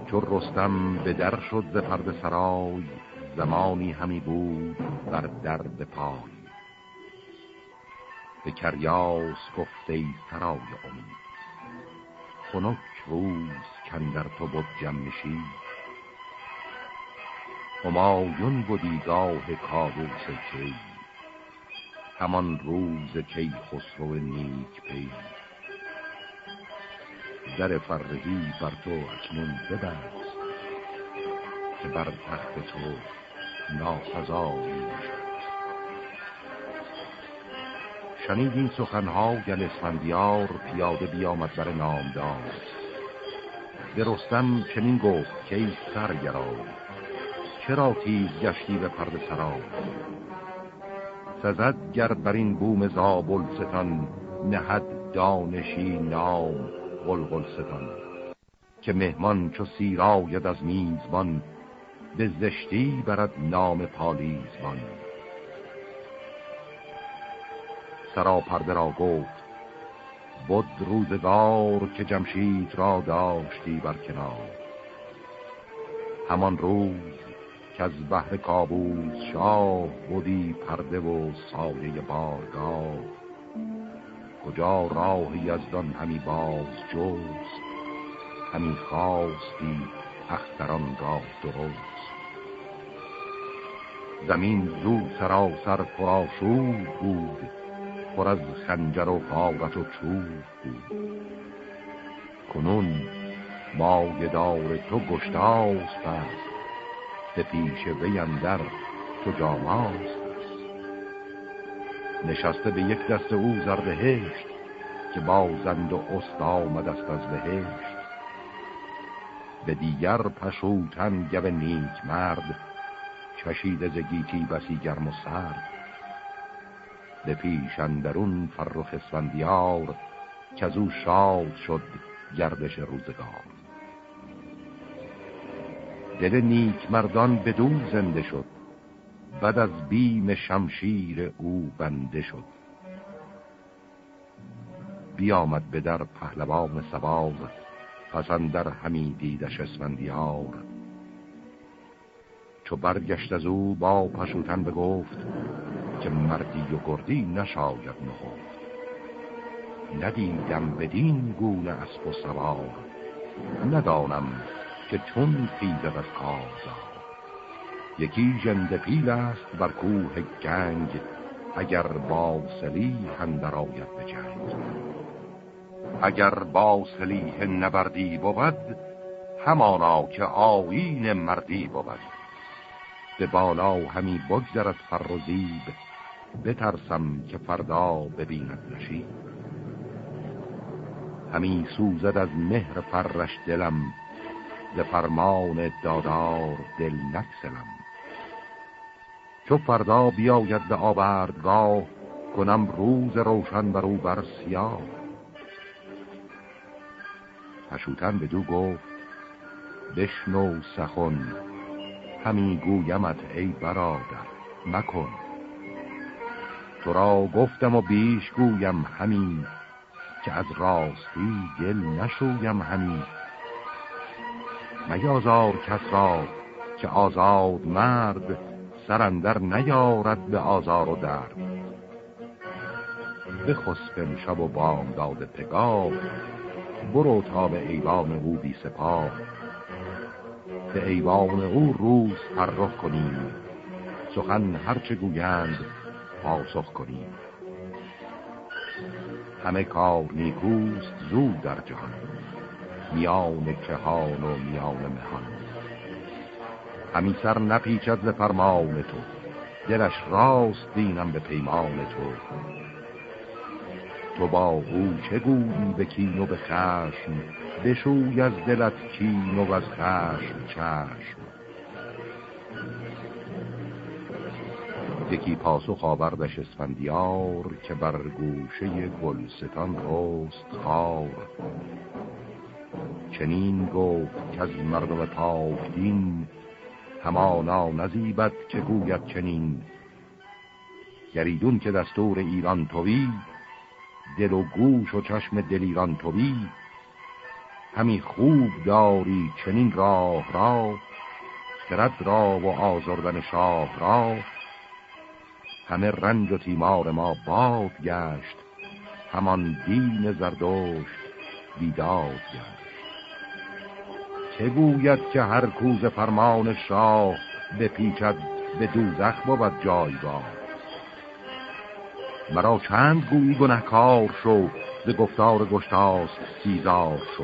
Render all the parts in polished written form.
چو رستم به در شد ز پرده سرای، زمانی همی بود بر درد پای. به کریاس گفته ای سرای امید، خنک روز کاندر تو بود جمشید. همایون بودی گاه کاووس کی، همان روز کی خسرو نیک پی. در فرهی بر تو اکنون ببست، که بر تخت تو ناسزایی نشست. شنید این سخنها گل اسفندیار، پیاده بیامد بر نامدار. به رستم چنین گفت که ای سرگرای، چرا تیز گشتی به پرده سرای. سزد گر بر این بوم زابلستان، نهد دانشی نام غلغلستان. که مهمان چو سیر آید از میزبان، به زشتی برد نام پالیزبان. سراپرده را گفت بود روزگار، که جمشید را داشتی بر کنار. همان روز که از بهر کاووس شاه، بودی پرده و سایه بارگاه. کجا راه یزدان همی باز جست، همی خواستی اختران را درست. زمین زو سراسر پرآشوب بود، پر از خنجر و غارت و چوب بود. کنون مایه‌دار تو گشتاسپ است، به پیش وی اندر تو جاماست است. نشسته به یک دست او زربهشت، که بازند و است آمد است از بهشت. به دیگر پشوتن گو نیک مرد، چشیده ز گیتی بسی گرم و سرد. به پیش اندرون فرخ اسفندیار، که از او شاد شد گردش روزگار. دل نیک مردان بدو زنده شد، بعد از بیم شمشیر او بنده شد. بیامد به در پهلوان سباز، پس اندر همی دیدش اسفندیار. چو برگشت از او با پشوتن بگفت، که مردی و گردی نشاید نهفت. ندیدم بدین گونه اسب و سوار، ندانم که چون خیزد از کارزار. یکی ژنده پیل است بر کوه گنج، اگر با سلیح اندر آید به جنگ. اگر با سلیح نبردی بود، همانا که آیین مردی بود. به بالا همی بگذرد فر و زیب، بترسم که فردا ببیند نشیب. همی سوزد از مهر فرش دلم، ز فرمان دادار دل نگسلم. چو فردا بیاید به آوردگاه، کنم روز روشن بر او بر سیاه. پشوتن بدو گفت بشنو سخن، همی گویمت ای برادر مکن. تو را گفتم و بیش گویم همی، که از راستی دل نشویم همی. میازار کس را که آزاد مرد، سرندر نیارد به آزار و درد. بخسبم شب و بامداد پگاه، برو تا به ایوان او بی سپاه. به ایوان او روز فرخ کنیم، سخن هرچه گویند پاسخ کنیم. همه کار نیکوست زود در جهان، میان کهان و میان مهان. همی سر نپیچد ز فرمان تو، دلش راست دینم به پیمان تو. تو با او چه گویی به کین و به خشم، بشوی از دلت کین و از خشم چشم. یکی پاسخ آوردش اسفندیار، که بر گوشه گلستان رست خار. چنین گفت که از مردم پاک دین، همانا نزیبد که گوید چنین. گریدون که دستور ایران توی، دل و گوش و چشم دلیران توی. همی خوب داری چنین راه را، خرد را و آزردن شاه را. همه رنج و تیمار ما باد گشت، همان دین زردشت بیداد گشت. چه گوید که هر کوز فرمان شاه، بپیچد به دوزخ بود جایگاه. مرا چند گویی گنهکار شو، ز گفتار گشتاسپ سیزار شو.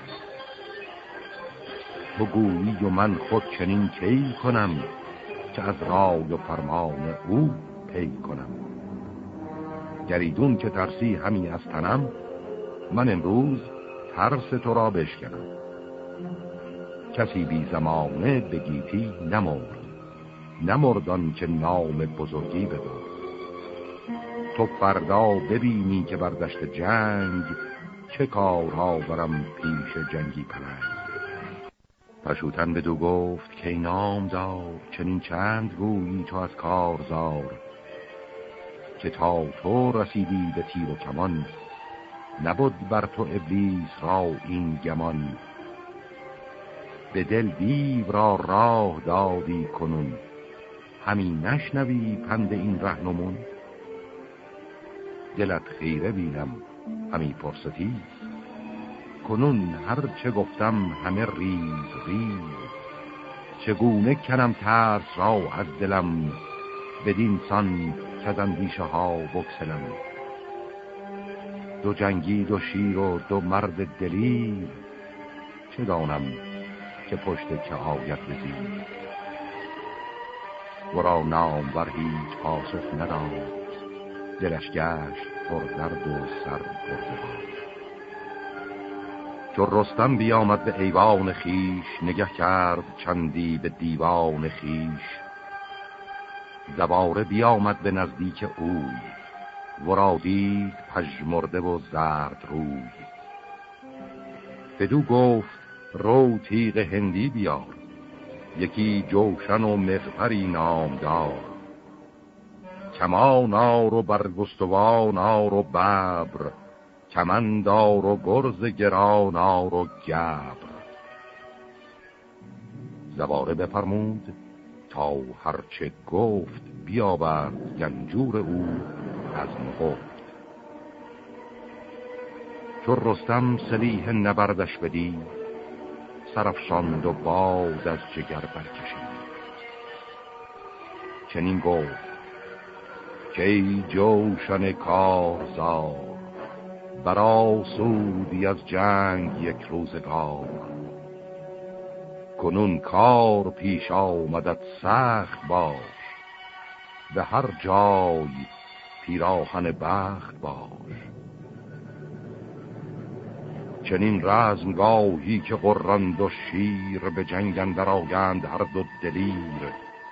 تو گویی و من خود چنین کی کنم، که از رای و فرمان او پی کنم. گریدون که ترسی همی از تنم، من امروز ترس تو را بشکنم. کسی بی زمانه به گیتی نمردان که نام بزرگی بدرد. تو فردا ببینی که بر دشت جنگ، چه کارها برم پیش جنگی پلنگ. پشوتن بدو گفت که ای نامدار، چنین چند گویی تو از کارزار. که تا تو رسیدی به تیر و کمان، نبود بر تو ابلیس را این گمان. به دل دیو را راه دادی کنون، همی نشنوی پند این رهنمون. دلت خیره بینم همی پرستی، کنون هر چه گفتم همه ریز ریز. چگونه کنم ترس را از دلم، بدین سان که از اندیشه ها بگسلم. دو جنگی دو شیر و دو مرد دلیر، چه دانم که پشت که آید بزیر. ورا نام بر هیچ پاسخ نداد، دلش گشت پر درد و سر پرزبان. چو رستم بیامد به ایوان خیش، نگه کرد چندی به دیوان خیش. زواره بیامد به نزدیک اوی، ورا دید پژمرده و زرد روی. بدو گفت رو تیغ هندی بیار، یکی جوشن و مغفری نامدار. کمان آر و برگستوان آر و ببر، کمند آر و گرز گران آر و گبر. زواره بفرمود تا هرچه گفت، بیاورد گنجور او از نهفت. چو رستم سلیح نبردش بدید، سرافشاند و باد از جگر برکشید. چنین گفت که ای جوشن کارزار، برا سودی از جنگ یک روزگار. کنون کار پیش آمدت سخت باش، به هر جای پیراهن بخت باش. چنین رزمگاهی که غرند و شیر، به جنگ اندر آگند هر دو دلیر.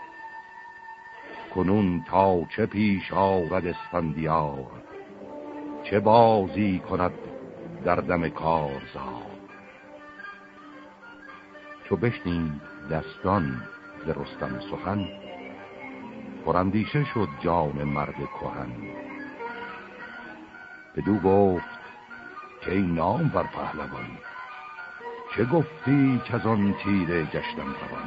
کنون تا چه پیش آرد اسفندیار، چه بازی کند در دم کارزار. چو بشنید دستان ز رستم سخن، پراندیشه شد جان مرد کهن. بدو گفت که ای نام بر پهلوان، چه گفتی که از آن تیره گشتم روان.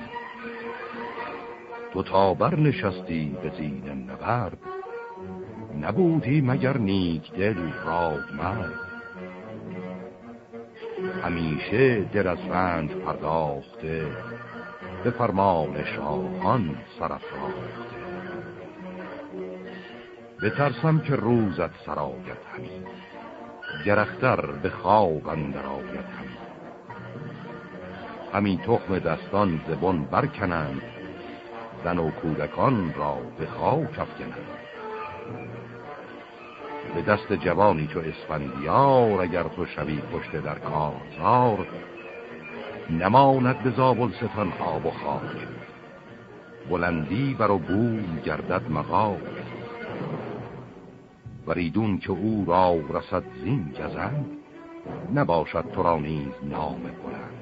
تو تا بر نشستی به زین نبرد، نبودی مگر نیک دل رادمرد. همیشه دل از رنج پرداخته، به فرمان شاهان سرافراخته. بترسم که روزت سرآید همی، گرختر به خواب اندر آید همی. همی تخم دستان زبون برکنند، زن و کودکان را به خاک افکنند. به دست جوانی چو اسفندیار، اگر تو شوی پشت در کارزار. نماند به زابلستان آب و خاک، بلندی بر و بوم گردد مغاک. وریدون که او را رسد زین گزند، نباشد تو را نیز نام بلند.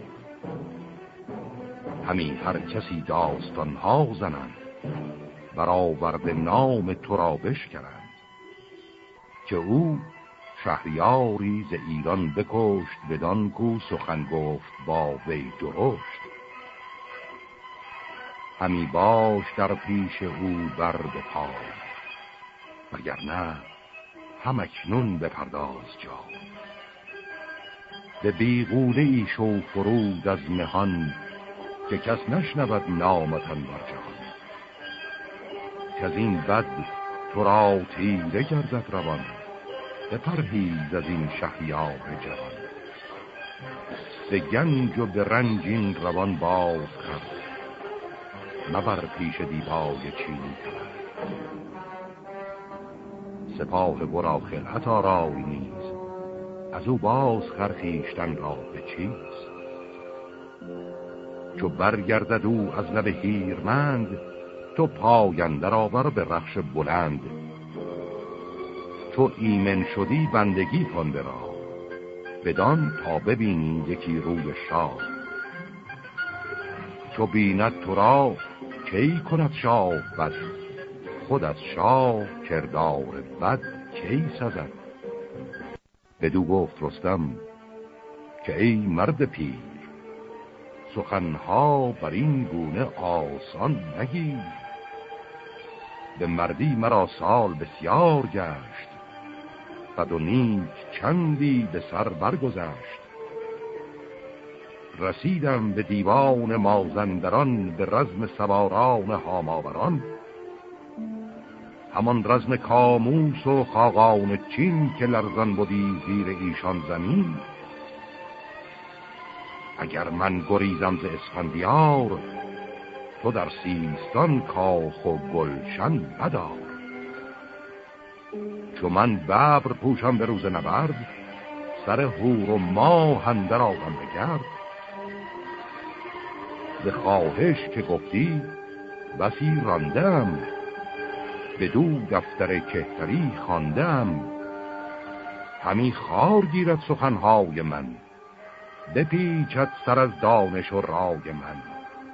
همی هر کسی داستانها زنند، برآورده نام تو را بشکنند. که او شهریاری ز ایران بکشت، بدان کو سخن گفت با وی درشت. همی باش در پیش او بر به پای، وگرنه هم اکنون بپرداز جای. به بیغوله ای شو فرود از مهان، که کس نشنود نامتان بر جهان. که از این بد تو را تیره گردد روان، بپرهیز از این شهریار جوان. به گنج و به رنج این روان باز کرد، مبر پیش دیبای چینی کرد. سپاه ورا خلعت آرای نیز، از او باز خرخیشتن را به چیز. چو برگردد او از لب هیرمند، تو پاینده آور به رخش بلند. چو ایمن شدی بندگی کن را، بدان تا ببینی یکی روی شاه. چو بیند تو را کی کند شاه بد، خود از شاه کردار بد کی سزد. بدو گفت رستم که ای مرد پیر، سخنها بر این گونه آسان نگیر. به مردی مرا سال بسیار گشت، بد و نیک چندی به سر برگذشت. رسیدم به دیوان مازندران، به رزم سواران هاماوران. همان رزم کاموس و خاقان چین، که لرزان بودی زیر ایشان زمین. اگر من گریزم ز اسفندیار، تو در سیستان کاخ و گلشن بدار. چو من ببر پوشم به روز نبرد، سر هور و ماه اندر آورم بگرد. ز خواهش که گفتی بسی راندم، بدو دفتر کهتری خواندم. همی خار گیرد سخنهای من، بپیچد سر از دانش و رای من.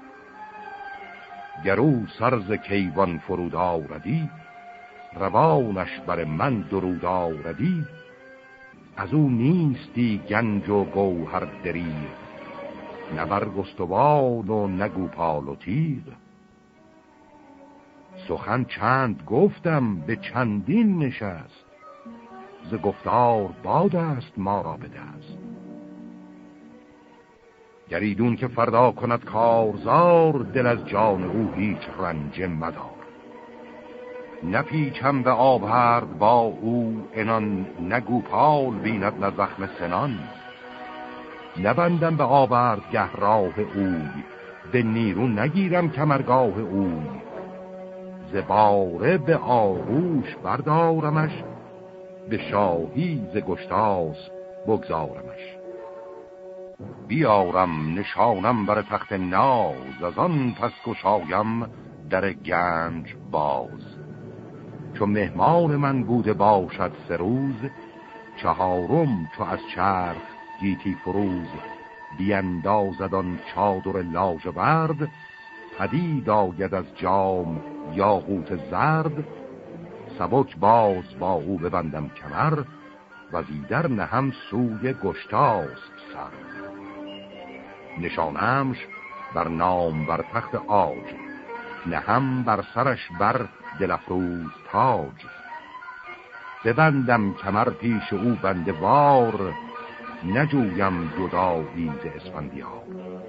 گرو سرز کیوان فرود آردی، روانش بر من درود آردی. از او نیستی گنج و گوهر دریغ، نه برگستوان و نه گوپال و تیغ. سخن چند گفتم به چندین نشست، ز گفتار باد است ما را به دست. گریدون که فردا کند کارزار، دل از جان او هیچ رنج مدار. نپیچم به آورد با او انان، نگو پال بیند نه زخم سنان. نبندم به آورد گه راه اوی، به نیرو نگیرم کمرگاه اوی. زباره به آغوش بردارمش، به شاهی ز گشتاس بگذارمش. بیارم نشانم بر تخت ناز، از آن پس گشایم در گنج باز. چو مهمان من بوده باشد 3 روز، چهارم چو از چرخ گیتی فروز. بیندازد آن چادر لاژورد، پدید آید از جام یاقوت زرد. سبک باز با او ببندم کمر، و زیدر نهم سوی گشتاسپ سر. نشانمش بر نام بر تخت عاج، نهم بر سرش بر دلفروز تاج. ببندم کمر پیش او بنده وار، نجویم جدایی ز اسفندیار.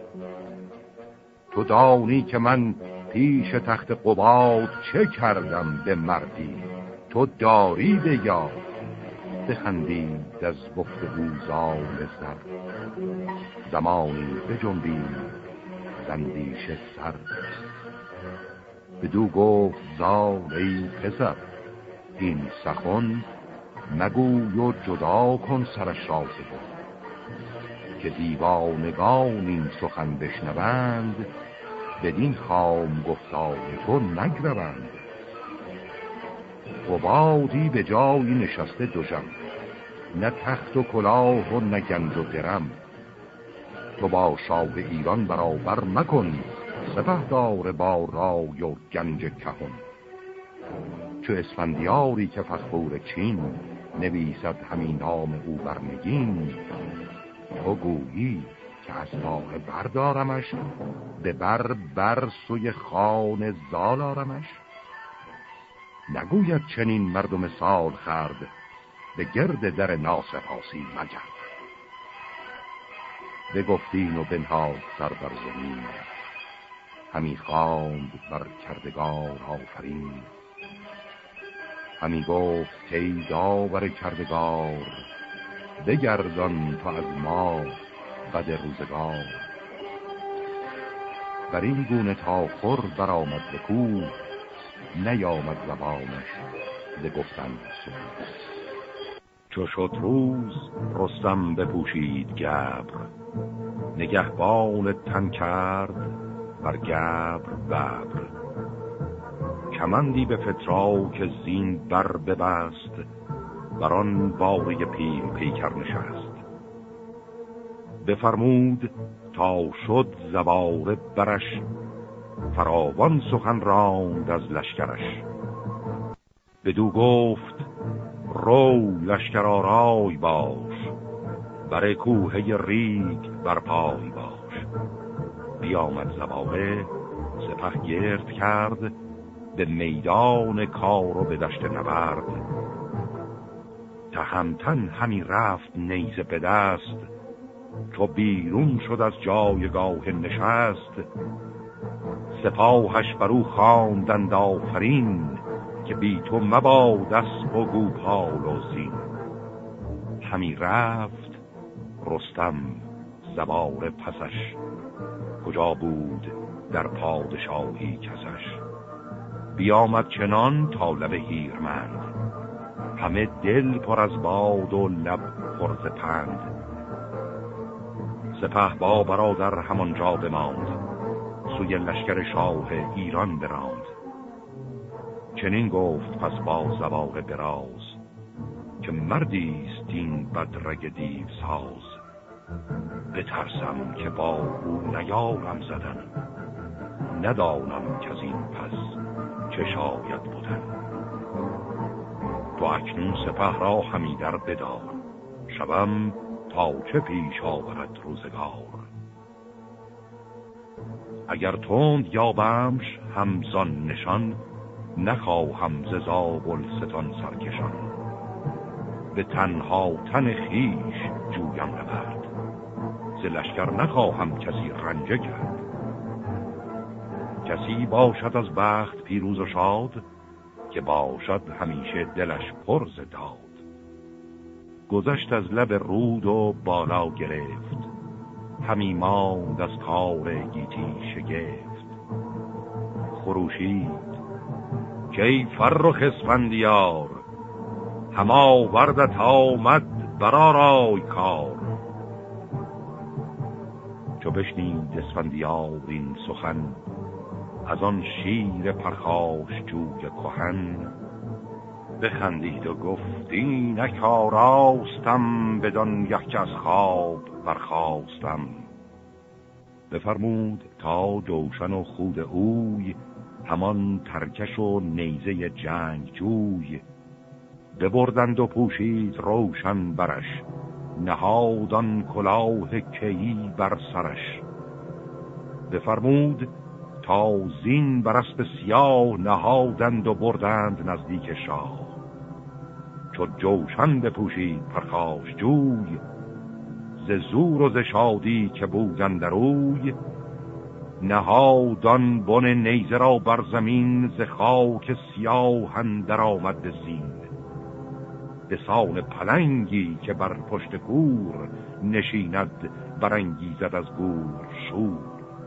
تو دانی که من پیش تخت قباد، چه کردم به مردی تو داری به یاد. بخندید از گفت او زال سر، زمانی بجنبید زندیش سر. بدو گفت زال ای پسر، این سخن مگوی و جدا کن سرش را ز بن. که دیوانگان این سخن بشنوند، بدین خام گفتار تو نگروند. قبادی به جایی نشسته دوژم، نه تخت و کلاه و نه گنج و درم. تو با شاه ایران برابر مکن، سپهدار با رای و گنج کهن. چو اسفندیاری که فخور چین، نویسد همین نام او بر نگین. تو گویی که از پاه بردارمش، به بر سوی خان زال آرمش. نگوید چنین مردم سال خرد، به گرد در ناسپاسی مگرد. بگفتین و بنهاد سر بر زمین، همی خواند بر کردگار آفرین. همی گفت که ای داور کردگار، بگردان تو از ما بد روزگار. بر این گونه تا خور برآمد ز کوه، نیامد زبانش ز گفتن سخن. چو شد روز رستم بپوشید گبر، نگهبان تن کرد بر گبر ببر. کمندی به فتراک زین بر ببست، بران باره پیل پیکر نشست. بفرمود تا شد زباره برش، فراوان سخن راند از لشکرش. بدو گفت رو لشکر آرای باش، بر کوه ریگ بر پای باش. بیامد زباره سپه گرد کرد، به میدان کار و به دشت نبرد. تهمتن همی رفت نیزه به دست، چو بیرون شد از جایگاه نشست. سپاهش برو خواندند آفرین، که بی تو مباد اسپ و گوپال و زین. همی رفت رستم زباره پسش، کجا بود در پادشاهی کسش. بیامد چنان تا لب هیرمند، همه دل پر از باد و لب پر ز پند. سپه با برادر همانجا بماند، سوی لشکر شاه ایران براند. چنین گفت پس با زباره دراز، که مردیست این بدرگ دیو ساز. بترسم که با او نیارم زدن، ندانم که از این پس چه شاید بودن. تو اکنون سپه را همی در بدار، شبم تا چه پیش آورد روزگار. اگر تند یابمش همزان نشان، نخواهم ز زابل ستان سرکشان. به تنها تن خیش جویم نبرد، ز لشکر نخواهم کسی رنجه کرد. کسی باشد از بخت پیروز و شاد، که باشد همیشه دلش پر ز داد. گذشت از لب رود و بالا گرفت، همی ماند از کار گیتی شگفت. خروشید که ای فرخ اسفندیار، هما وردت آمد برآرای کار. چو بشنید اسفندیار این سخن، از آن شیر پرخاش جوی کهن. بخندید و گفت اینک آراستم، بدان یک از خواب برخاستم. بفرمود تا جوشن و خود اوی، همان ترکش و نیزه جنگ جوی. ببردند و پوشید روشن برش، نهادان کلاه کیی بر سرش. بفرمود تا زین بر اسب سیاه، نهادند و بردند نزدیک شاه. چو جوشن بپوشید پرخاش جوی، ز زور و ز شادی که بودند روی. نهادان بن نیزه را بر زمین، ز خاک سیاه اندر آمد به زین. به سان پلنگی که بر پشت گور، نشیند برانگیزد از گور شور.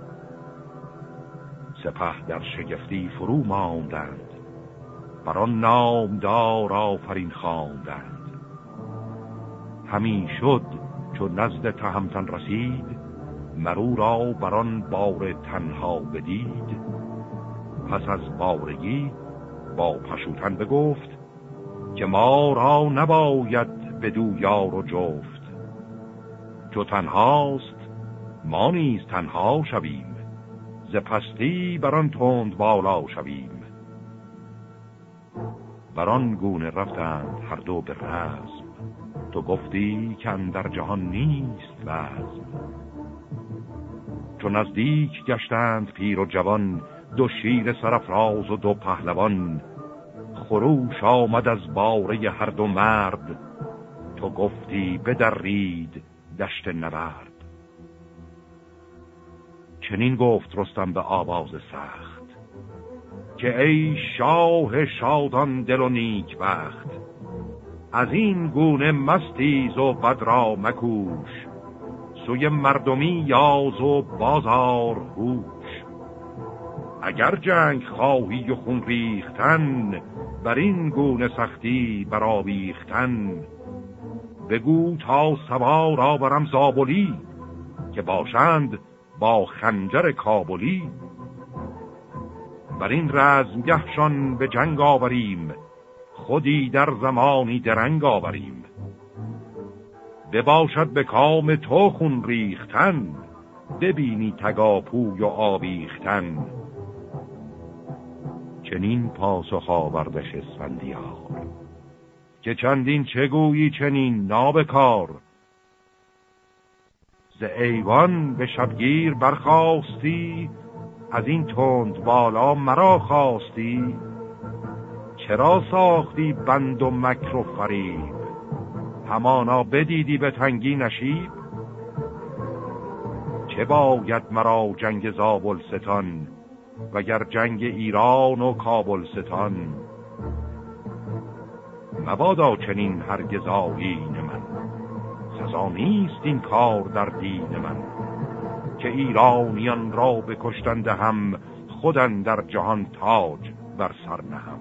سپه در شگفتی فرو ماندند، بران نامدار آفرین خواندند. همین شد چو نزد تهمتن رسید، مرو را بران بار تنها بدید. پس از بارگی با پشوتن بگفت، که ما را نباید بدو یار و جفت. چو تنهاست ما نیز تنها شویم، ز پستی بران تند بالا شویم. بران گونه رفتند هر دو به رزم. تو گفتی که اندر جهان نیست وزن. چون نزدیک گشتند پیر و جوان، دو شیر سرافراز و دو پهلوان. خروش آمد از باره هر دو مرد، تو گفتی بدرید دشت نبرد. چنین گفت رستم به آواز سخت، که ای شاه شادان دل و نیک بخت. از این گونه مستیز و بد را مکوش، سوی مردمی یاز و بازار هوش. اگر جنگ خواهی و خون ریختن، بر این گونه سختی برآویختن. بگو تا سوار آورم زابلی، که باشند با خنجر کابلی. بر این رزمگهشان به جنگ آوریم، خودی در زمانی درنگ آوریم. بباشد به کام تو خون ریختن، ببینی تگاپوی و آویختن. چنین پاسخ آوردش اسفندیار، که چندین چگویی چنین نابکار. ز ایوان به شبگیر برخاستی، از این تند بالا مرا خواستی. چرا ساختی بند و مکر و فریب، همانا بدیدی به تنگی نشیب. چه باید مرا جنگ زابلستان، وگر جنگ ایران و کابلستان. مبادا چنین هرگز آیین من، سزا نیست این کار در دین من. که ایرانیان را بکشتند هم، خودن در جهان تاج بر سر نهم.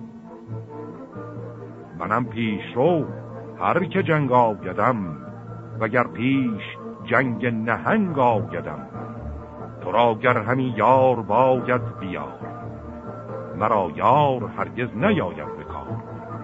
منم پیش رو هر که جنگ آیدم، وگر پیش جنگ نهنگ آیدم. تو را گر همی یار باید بیار، مرا یار هرگز نیاید به کار.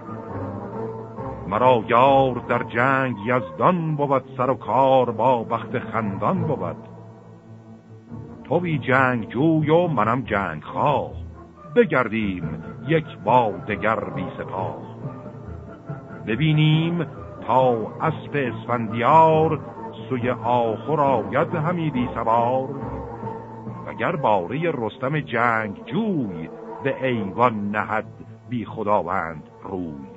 مرا یار در جنگ یزدان بود، سر و کار با بخت خندان بود. تو بی جنگ جوی و منم جنگ خواه، بگردیم یک با دگر بی سپاه. ببینیم تا اسب اسفندیار، سوی آخر آید همی بی سوار. وگر باره رستم جنگ جوی، به ایوان نهد بی خداوند روی.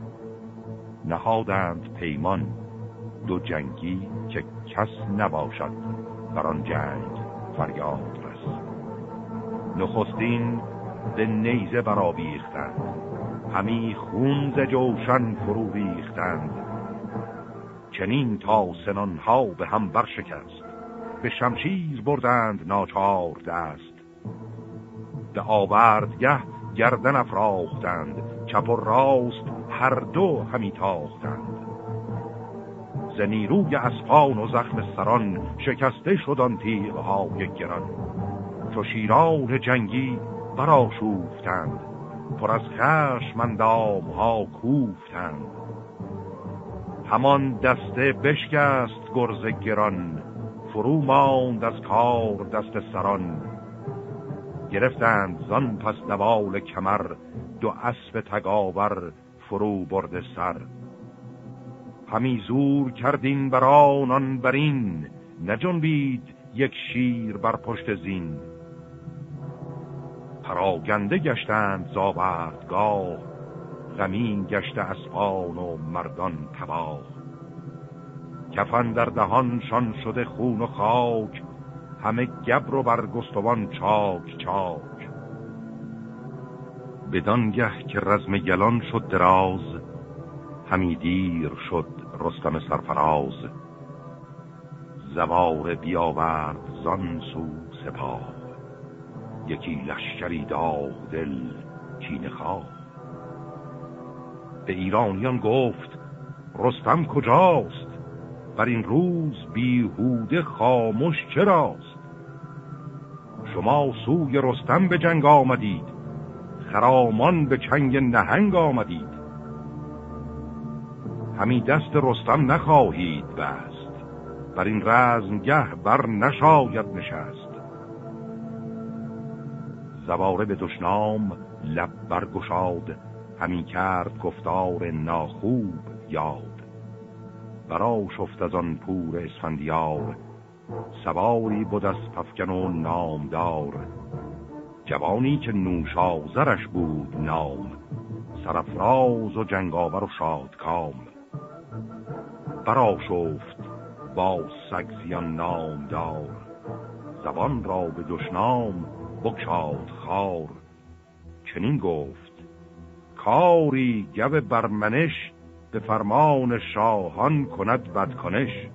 نهادند پیمان دو جنگی، که کس نباشد بر آن جنگ فریاد رس. نخستین به نیزه برآویختند، همی خون ز جوشن فرو ریختند. چنین تا سنانها به هم برشکست، به شمشیر بردند ناچار دست. به آوردگه گردن افراختند، چپ و راست هر دو همی تاختند. ز نیروی اسپان و زخم سران، شکسته شد آن تیغ‌های گران. چو شیران جنگی برآشوفتند، پر از خشم اندام‌ها کوفتند. همان دسته بشکست گرز گران، فرو ماند از کار دست سران. گرفتند زان پس دوال کمر، دو اسب تگاور فرو برده سر. همی زور کردین برانان برین، نجنبید یک شیر بر پشت زین. پراگنده گشتند زاوردگاه، غمین گشته اسپان و مردان تباه. کفن در دهانشان شده خون و خاک، همه گبر و برگستوان چاک چاک. بدانگه که رزم یلان شد دراز، همی دیر شد رستم سرفراز. زواره بیاورد زان سو سپاه، یکی لشکری داغ دل کینه خواه. به ایرانیان گفت رستم کجاست، بر این روز بیهوده خاموش چراست. شما سوی رستم به جنگ آمدید، خرامان به چنگ نهنگ آمدید. همی دست رستم نخواهید بست، بر این رزمگه بر نشاید نشست. زواره به دشنام لب برگشاد، همی کرد گفتار ناخوب یاد. برا شفت از آن پور اسفندیار، سواری بود از پفگن و نامدار. جوانی که نوشازرش بود نام، سرفراز و جنگاور و شادکام. برا شفت با سگزیان نامدار، زبان را به دشنام بگشاد خار. چنین گفت کاری گو برمنش، به فرمان شاهان کند بدکنش.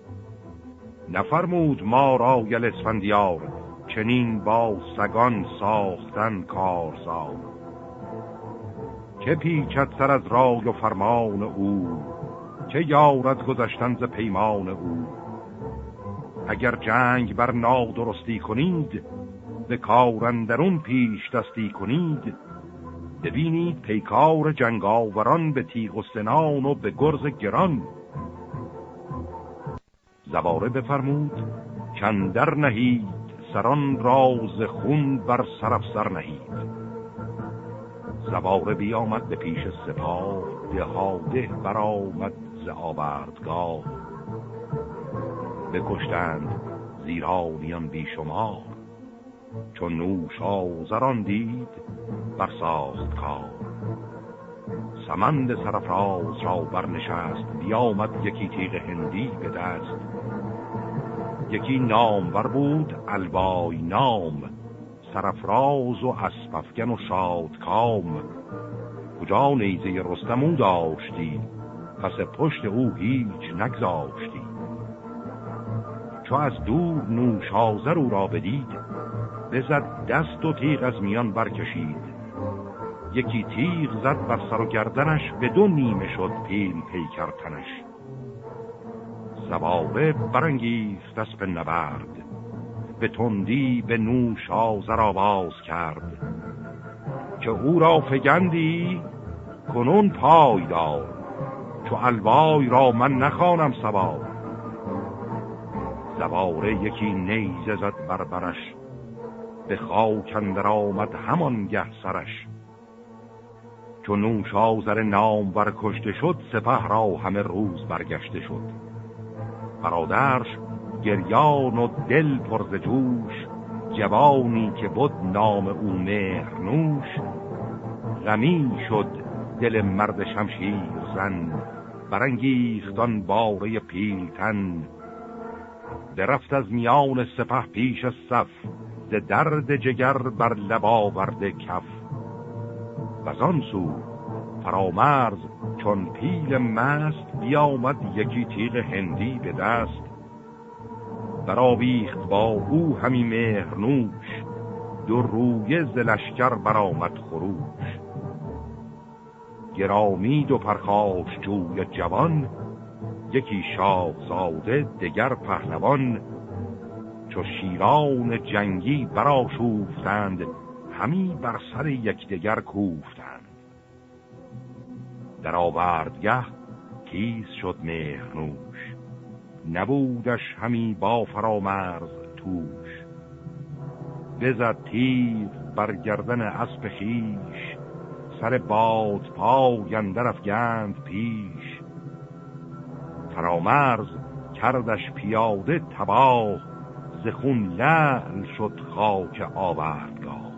نفرمود ما را یل اسفندیار، چنین با سگان ساختن کارزار. که پیچد سر از رای و فرمان او، که یارد گذشتن ز پیمان او. اگر جنگ بر نادرستی کنید، ز کار اندرون پیش دستی کنید. ببینید پیکار جنگاوران، به تیغ و سنان و به گرز گران. زواره بفرمود کاندر نهید، سران راز خون بر سرافسر نهید. زواره بیامد به پیش سپاه، دهاده برآمد ز آوردگاه. بکشتند زیرانیان بیشمار، چون نوشازران دید برساخت کار. سمند سرفراز را برنشست، بیامد یکی تیغ هندی به دست. یکی نامور بود البای نام، سرفراز و اسپافگن و شادکام. کجا نیزه رستم او داشتی، پس پشت او هیچ نگذاشتی. چو از دور نوشازر او را بدید، بزد دست و تیغ از میان برکشید. یکی تیغ زد بر سر و گردنش، به دو نیمه شد پیل پیکر تنش. زواره برانگیخت اسپ نبرد، به تندی به نوشازر آواز کرد. که او را فگندی کنون پای دار، چو الوای را من نخوانم سوار. زواره یکی نیزه زد بر برش، به خاک اندر آمد همان گه سرش. چون نوشازر نامور کشته شد، سپه را همه روز برگشته شد. برادرش گریان و دل پر ز جوش، جوانی که بود نام او مهرنوش. غمی شد دل مرد شمشیر زن، برانگیخت آن باره پیلتن. درفت از میان سپه پیش صف، ز درد جگر بر لب آورده کف. وزان سو فرامرز چون پیل مست، بیامد یکی تیغ هندی به دست. برآویخت با او همی مهرنوش، دو رویه ز لشکر برآمد خروش. گرامید و پرخاش جوی جوان، یکی شاهزاده دگر پهلوان. چو شیران جنگی برآشوفتند، همی بر سر یکدیگر کوفتند. در آوردگه تیز شد مهرنوش، نبودش همی با فرامرز توش. بزد تیغ بر گردن اسپ خویش، سر باد پای اندر افگند پیش. فرامرز کردش پیاده تباه، ز خون لعل شد خاک آوردگاه.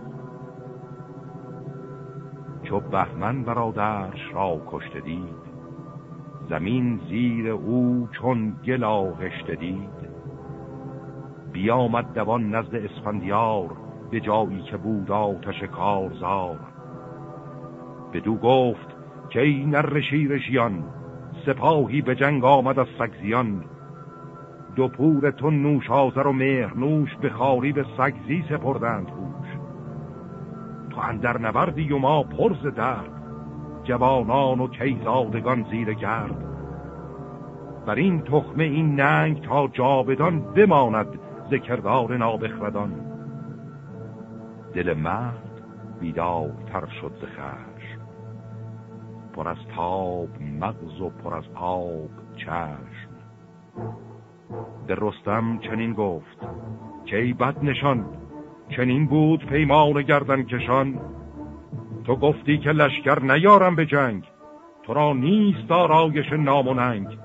چو بهمن برادرش را کشته دید، زمین زیر او چون گل آغشته دید. بیامد دوان نزد اسفندیار، به جایی که بود آتش کارزار. بدو گفت که ای نره شیرشیان، سپاهی به جنگ آمد از سگزیان. دو پور تو نوشازر و مهرنوش، به خواری به سگزی سپردند هوش. تو اندر نبردی و ما پر ز درد، جوانان و کیزادگان زیر گرد. بر این تخمه این ننگ تا جاودان، بماند ز کردار نابخردان. دل مرد بیدارتر شد ز خشم، پر از تاب مغز و پر از آب چشم. به رستم چنین گفت که ای بد نشان، چنین بود پیمان گردن کشان. تو گفتی که لشکر نیارم به جنگ، تو را نیست آرایش نام و ننگ.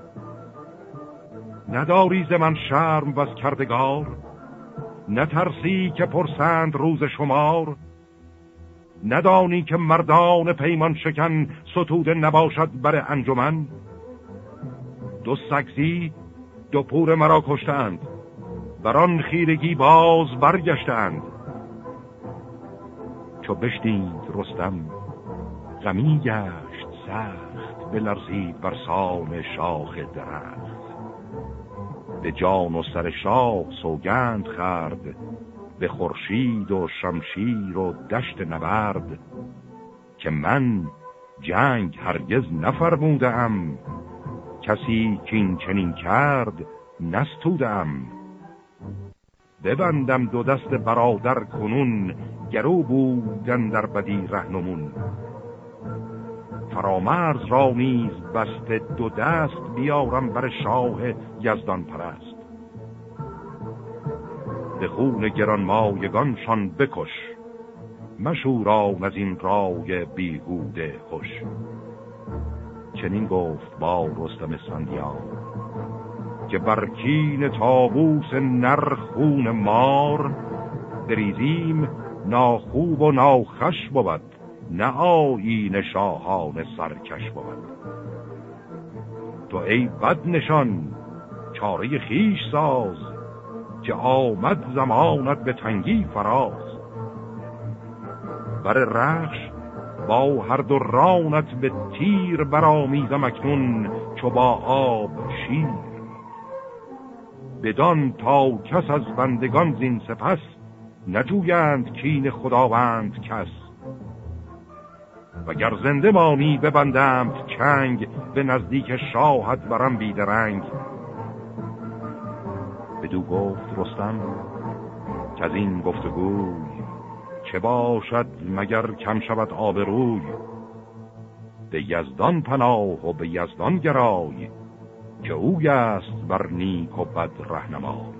نداری ز من شرم و از کردگار، نترسی که پرسند روز شمار. ندانی که مردان پیمان شکن، ستوده نباشد بر انجمن. دو سگزی دو پور مرا کشتند، بران خیرگی باز برگشتند. چو بشنید رستم غمی گشت سخت، بلرزید بر سان شاخ درخت. به جان و سر شاه سوگند خورد، به خورشید و شمشیر و دشت نبرد. که من جنگ هرگز نفرمودم، کسی کین چنین کرد نستودم. ببندم دو دست برادر کنون، گرو بودن در بدی رهنمون. فرامرز را نیز بسته دو دست، بیارم بر شاه یزدان پرست. به خون گرانمایگانشان بکش، مشوران از این رای بیهوده خوش. چنین گفت با رستم اسفندیار، که برکین طاووس نر خون مار. بریزیم ناخوب و ناخوش بود، نه آیین شاهان سرکش بود. تو ای بد نشان چاره خیش ساز، که آمد زمانت به تنگی فراز. بر رخش با هر دو رانت به تیر، برآمیزم اکنون چو با آب شیر. بدان تا کس از بندگان زین سپس، نجویند کین خداوند کس. وگر زنده مانی ببندمت چنگ، به نزدیک شاهت برم بیدرنگ. بدو گفت رستم که از این گفتگوی، چه باشد مگر کم شود آبروی. به یزدان پناه و به یزدان گرای، که اوی است بر نیک و بد رهنمای.